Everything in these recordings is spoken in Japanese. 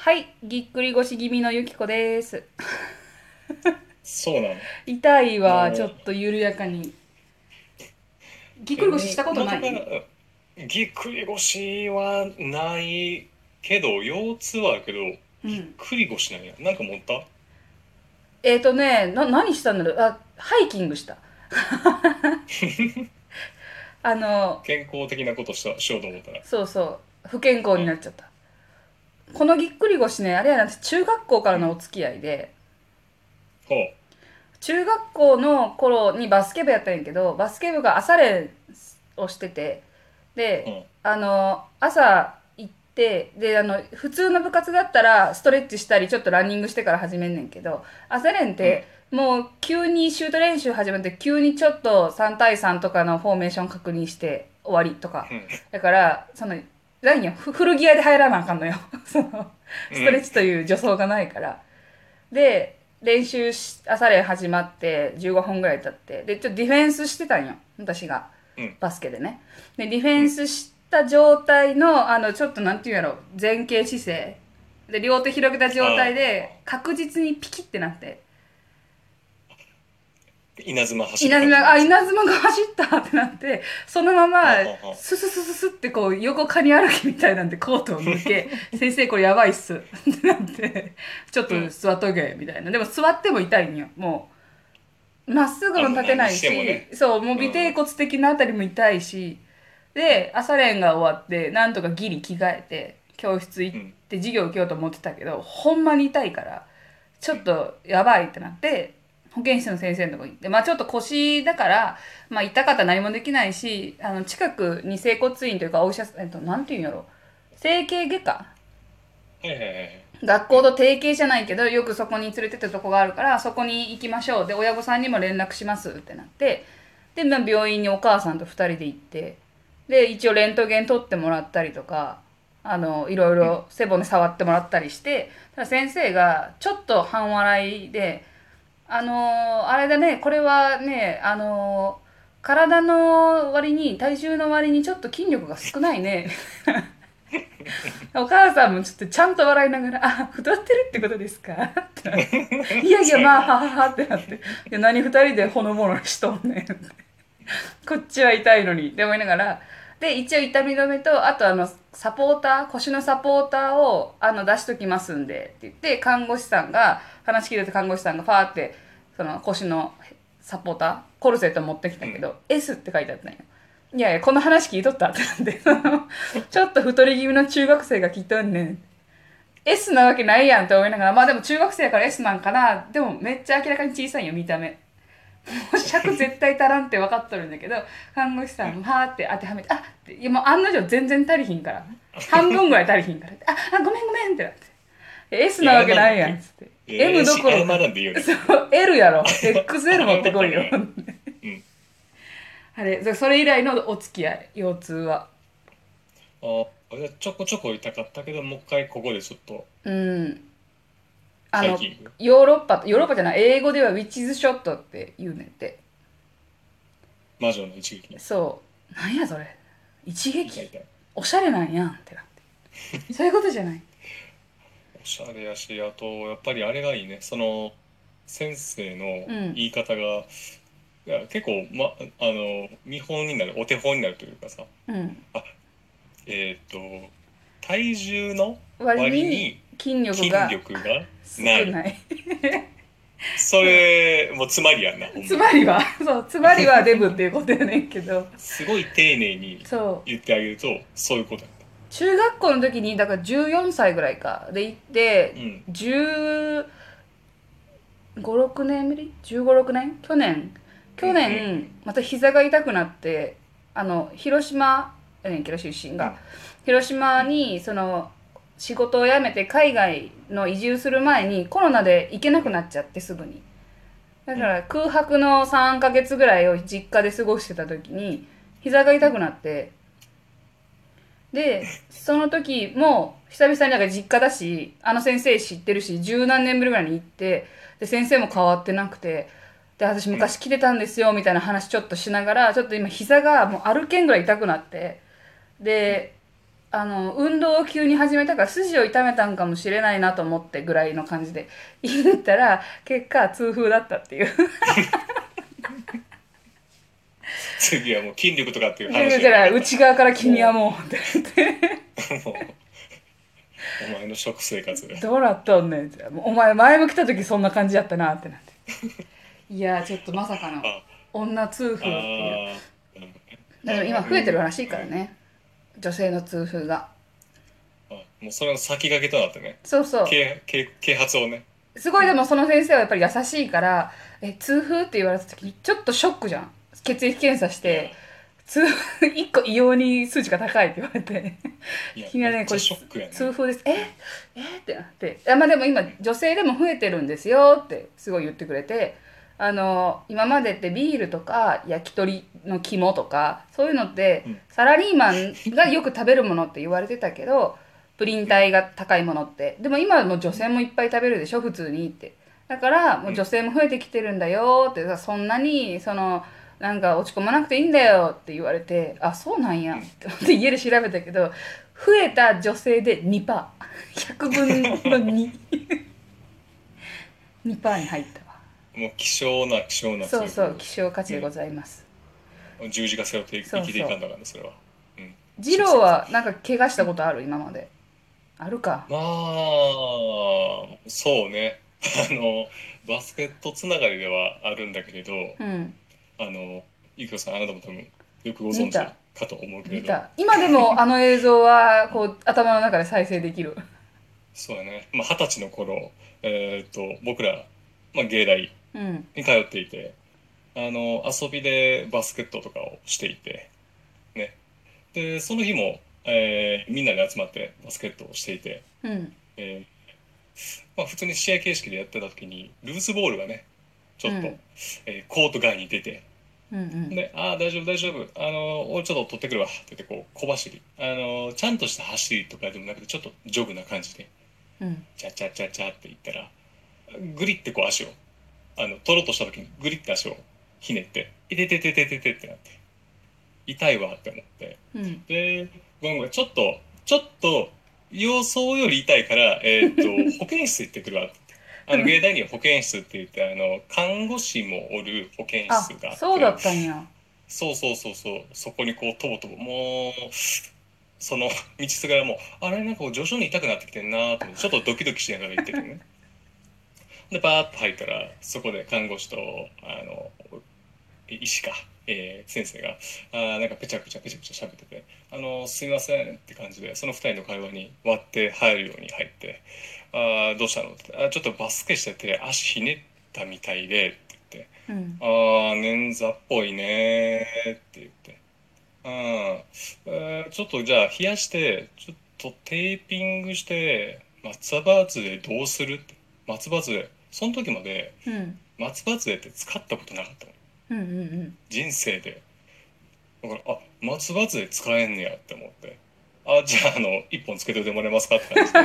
はい、ぎっくり腰気味のゆきこです。 そうなの。 痛いはちょもっと緩やかに。ぎっくり腰したこと元から、 ない？ ぎっくり腰はないけど、腰痛はあるけど、ぎっうん。 くり腰なんや。なんか持った？ 何したんだろう。ハイキングした。あの、 健康的なことしようと思ったら。 そうそう、不健康うん。 になっちゃった。このぎっくり腰ね、あれやな、中学校からうん。 のお付き合いで、 ほ中学校の頃にバスケ部やったんやけど、バスケ部が朝練をしてて、 う。うで、 ん。 朝行って、で、普通の部活だったらストレッチしたり、ちょっとランニングしてから始めんねんけど、朝練っうん。 て、もう急にシュート練習始まって、急にちょっと3対3とかのフォーメーション確認して終わりとか。だから、何よ、古着屋で入らなあかんのよ。 うん。 ストレッチという助走がないから。で、朝練始まって15分ぐらい経って、で、ちょっとディフェンスしてたんよ。私が。 うん。 バスケでね。で、ディフェうん。 ンスした状態の、ちょっとなんていうんやろ、前傾姿勢。で、両手広げた状態あで、確実にピキってなって、 あ、稲妻走る感じのやつ。 稲妻が走ったってなって、そのまま、 はあ、はあ、はスススススってこう、横カニ歩きみたいなんでコートを抜け、先生これやばいっすってなって、ちょっあ。うん。 と座っとけ、みたいな。でも座っても痛いんよ、もう。まっすぐあ、 も立てなもう何いし、 してもね。 そう、もううん。 尾てい骨的なあたりも痛いし、で、朝練が終わって、なんとかギリ着替えて、教室行っうん。 て授業受けようと思ってたけど、ほんまに痛いから、ちょうん。 っとやばいってなって、保健室の先生のとこ行って、まあちょっと腰だから、まあ痛かったら何もできないし、近くに整骨院というかお医者さん、なんていうんやろ、整形外科はいはいはいはい。 学うん。 校と提携じゃないけど、よくそこに連れてってるとこがあるから、そこに行きましょう。で、親御さんにも連絡しますってなって、で、まあ、病院にお母さんと二人で行って、で、一応レントゲン取ってもらったりとか、いろいうん。 ろ背骨触ってもらったりして、ただ先生がちょっと半笑いで、あれだね、これはね、体の割に、体重の割にちょっと筋力が少ないね。お母さんもちょっとちゃんと笑いながら、あ、太ってるってことですかってなって。いやいや、まあ、 そうやな。 はははってなって。いや、何二人でほのぼのしとんねんって。こっちは痛いのに。って思いながら。で、一応痛み止めと、あとサポーター、腰のサポーターを、出しときますんで、って言って、看護師さんが、話聞いてた看護師さんがファーって、その腰のサポーター、コルセット持ってきうん。 たけど、S って書いてあったんよ。いやいや、この話聞いとったってなんで、ちょっと太り気味の中学生が聞いとんねん。S なわけないやんって思いながら、まあでも中学生やから S なんかな。でもめっちゃ明らかに小さいよ、見た目。もう尺絶対足らんって分かっとるんだけど、看護師さうん。 んもはーって当てはめて、あって、いやもう案の定全然足りひんから。半分ぐらい足りひんから。ごめんごめんってなって。S いや、 なわけ謝んなって。 ないやんっつって。M どころか。 謝らんでいいよね。 そう、L やろ。XL 持ってこいよ。 謝ったね。うん。 あれ、それ以来のお付き合い、腰痛は。 ちょこちょこ痛かったけど、もう一回ここでちょっとうん。あの、 ハイキング。 ヨーロッパじゃない、英語ではウィッチズショットって言うねんて。 魔女の一撃。 そう。なんやそれ。一撃痛い痛い。 おしゃれなんやんってなって。そういうことじゃない。 おしゃれやし、あと、やっぱりあれがいいね。その、先生のうん。 言い方が、いや、結構、見本になる、お手本になるというかさ、 うん。 あ、えっと、体重の割に割に筋力筋が力がない。 少ない。 それ、もうつまりやんな、ほんまに。 つまりは、そう、つまりはデブっていうことやねんけど。 すごい丁寧にそう。 言ってあげると、そういうことやった。 中学校の時に、だから14歳ぐらいか。で行って、 うん。 15、6年ぶり？ 15、6年うんうんう去年、 ん。 また膝が痛くなって、広島やねんけど、出身が。 うん広島うん。 に、仕事を辞めて海外の移住する前にコロナで行けなくなっちゃってすぐに。だうんから空白の3ヶ月ぐらいを実家で過ごしてた時に、膝が痛くなって、で、その時も久々になんか実家だし、あの先生知ってるし、十何年ぶりぐらいに行って、で、先生も変わってなくて、で、私うん昔来てたんですよ、みたいな話ちょっとしながら、ちょっと今膝がもう歩けんぐらい痛くなって、 うん。 で、 運動を急に始めたから筋を痛めたんかもしれないなと思ってぐらいの感じで言ったら、結果痛風だったっていう。 次はもう筋力とかっていう話だから内側から君はもうって言ってもうお前の食生活でどうなっとんねんって、お前前も来た時そんな感じやったなってなって、いやちょっとまさかのあ女痛風っていう。 あだから今増えてるらしいからね、女性の痛風が。 もうそれの先駆けとなってね、 そうそう、 啓発をね。 すごい。でもその先生はやっぱり優しいから、痛風って言われた時にちょっとショックじゃん。血液検査しいやて痛風1個異様に数値が高いって言われて、 いやいきなりね、これめっちゃショックやね。 痛風です。ってなって、まあでも今女性でも増えてるんですよってすごい言ってくれて、今までってビールとか焼き鳥の肝とかそういうのってうんサラリーマンがよく食べるものって言われてたけど、プリン体が高いものって、でも今はもう女性もいっぱい食べるでしょ普通にって。だからもう女性も増えてきてるんだよって、そんなになんか落ち込まなくていいんだよって言われて、あ、そうなんやって思って家で調べたけど、増えた女性で2%、100分の2、2%に入ったわ。 もう希少なそうそう、希少価値でございます。 十字架背負って生きていかんだからね、それは。 二郎はなんか怪我したことある今まで？あるか。 まあ、そうね。バスケットつながりではあるんだけれど、 うん。 ゆきこさん、あなたも多分よくご存知見た。 かと思うけれど、 見た。今でもあの映像はこう頭の中で再生できる。 そうやね。まあ、20歳の頃、僕ら、まあ、芸大うん。 に通っていて、遊びでバスケットとかをしていて、ね。で、その日も、みんなで集まってバスケットをしていて、 うん。 えまあ、普通に試合形式でやってた時に、ルーズボールがね、ちょっと、 うん。 コート外に出て、 うん。 で、大丈夫、大丈夫。俺ちょっと取ってくるわ。って言って、こう、小走り。ちゃんとした走りとかでもなくて、ちょっとジョグな感じで、 うん。 チャチャチャチャって言ったら、グリってこう足を、取ろうとした時にグリって足をひねって、いててててててってなって、痛いわって思って、 うん。 で、ごめんごめん、ちょっと、予想より痛いから、保健室行ってくるわって。芸大には保健室って言って、看護師もおる保健室あ、 があっそうだて、 ったんや。 そうそうそうそう、そこにこう、とぼとぼ、もう、その道すがらもう、あれなんかこう徐々に痛くなってきてんなと思って、ちょっとドキドキしながら行っててね。で、バーッと入ったら、そこで看護師と、医師か、先生が、なんかペチャペチャペチャペチャ喋ってて、すいませんって感じで、その二人の会話に割って入るように入って、どうしたのって、ちょっとバスケしてて足ひねったみたいで、って言って、 うん。 捻挫っぽいねーって言って、ちょっとじゃあ冷やして、ちょっとテーピングして、松葉杖どうするって。松葉杖。その時までうん。 松葉杖って使ったことなかったの。 うん。うん。 人生で。だから、松葉杖使えんねやって思って。じゃあ、一本つけておいてもらえますかって感じで、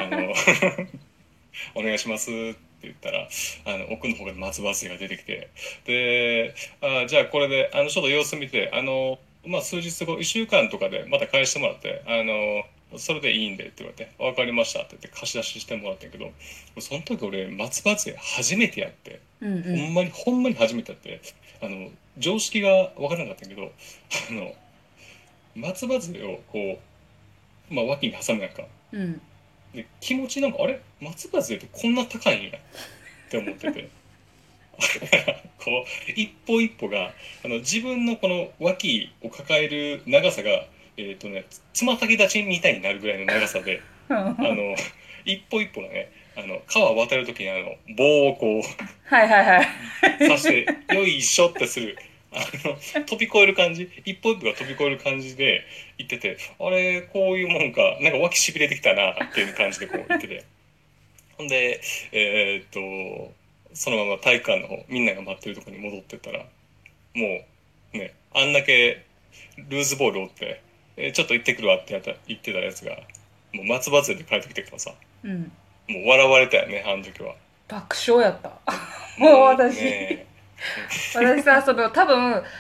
お願いしますって言ったら、奥の方から松葉杖が出てきて、で、じゃあこれで、ちょっと様子見て、まあ、数日後、1週間とかでまた返してもらって、それでいいんでって言われて、わかりましたって言って貸し出ししてもらったけど、その時俺、松葉杖初めてやって、 うん。うん。 ほんまに初めてやって、常識がわからなかったんやけど、あの、松葉杖をこう、まあ、脇に挟むやんか。 うん。 で、気持ちなんか、あれ松葉杖ってこんな高いんやって思ってて。こう、一歩一歩が、自分のこの脇を抱える長さが、つま先立ちみたいになるぐらいの長さで、あの、一歩一歩がね、川を渡るときに棒をこう、 はいはいはい。 刺して、よいしょってする、飛び越える感じ、一歩一歩が飛び越える感じで言ってて、あれ、こういうもんか、なんか脇しびれてきたな、っていう感じでこう言ってて。ほんで、そのまま体育館の方、みんなが待ってるところに戻ってったら、もう、ね、あんだけルーズボール折って、ちょっと行ってくるわって言ってたやつが、もう松葉杖で帰ってきてからさ、 うん。 もう笑われたよね、あの時は。 爆笑やった。もうもう私、 ね、 私さ、多分、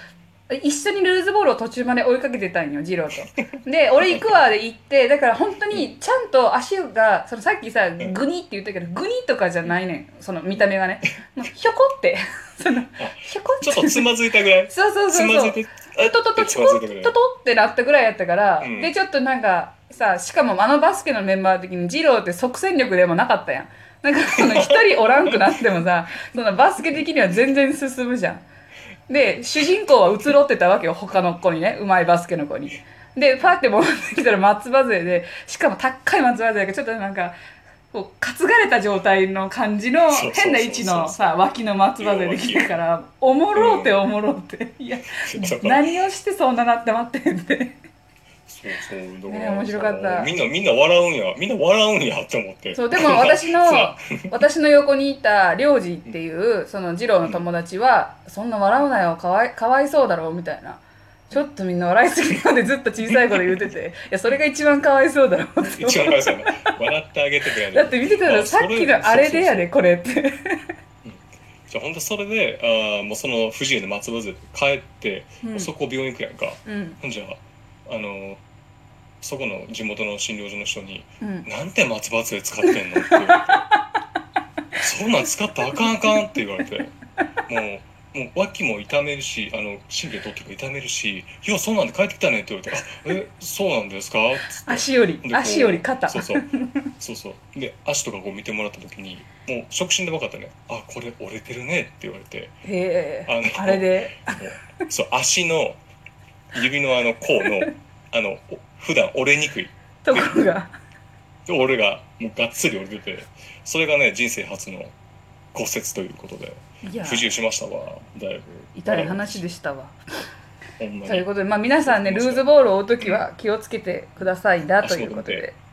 一緒にルーズボールを途中まで追いかけてたんよ、ジローと。で俺行くわで行って、だから本当にちゃんと足がそのさっきさグニって言ったけど、グニとかじゃないねん、その見た目がね、もうひょこってそのひょこってちょっとつまずいたぐらい。 そうそうそうそう、 つまずいて、 トトトつトトまずいたぐらい。 トトってなったぐらいやったから、 うんでちょっとなんかさ、しかもあのバスケのメンバー的にジローって即戦力でもなかったやん。なんかその一人おらんくなってもさ、そのバスケ的には全然進むじゃん。で主人公は移ろってたわけよ、他の子にね、うまいバスケの子に。でパッて戻ってきたら松葉杖で、しかも高い松葉杖がちょっとなんかこう担がれた状態の感じのそうそうそうそう変な位置のさ脇の松葉杖できたから、おもろうておもろうって、いや何をしてそんななって待ってんってそうそう、だかね、 ら面白かったみんな笑うんや、みんな笑うんやって思って。 そう、でも私の横にいた領事っていうその二郎の友達は、そんな笑うなよ、かわいそうだろうみたいな、ちょっとみんな笑いすぎるまでずっと小さい頃言うてて、いやそれが一番かわいそうだろうって一番かわいそうやな。笑ってあげてくれる。 だって見てたらさっきのあれでやでこれって。 じゃあ本当それでもうその不自由な松葉杖帰って、 うんそこ病院行くやんか。 うんほんじゃそこの地元の診療所の人にうん 「なんて松葉杖使ってんの?」って言われて「そんなん使ったらあかんあかん」って言われて、もう脇も痛めるし神経突起も痛めるし「ようそんなんで帰ってきたね」って言われて「あそうなんですか?」っつって足よりでこう足より肩。 そうそうで足とかこう見てもらった時にもう触診で分かったね「あこれ折れてるね」って言われて、 へえ、 ああれでそう足の指の甲の普段折れにくいところが俺がもうがっつり折れてて、それがね人生初の骨折ということでいや不自由しましたわ。だいぶ痛い話でしたわ。 ほんまにということで、まあ、皆さんねルーズボールを追う時は気をつけてくださいだということで。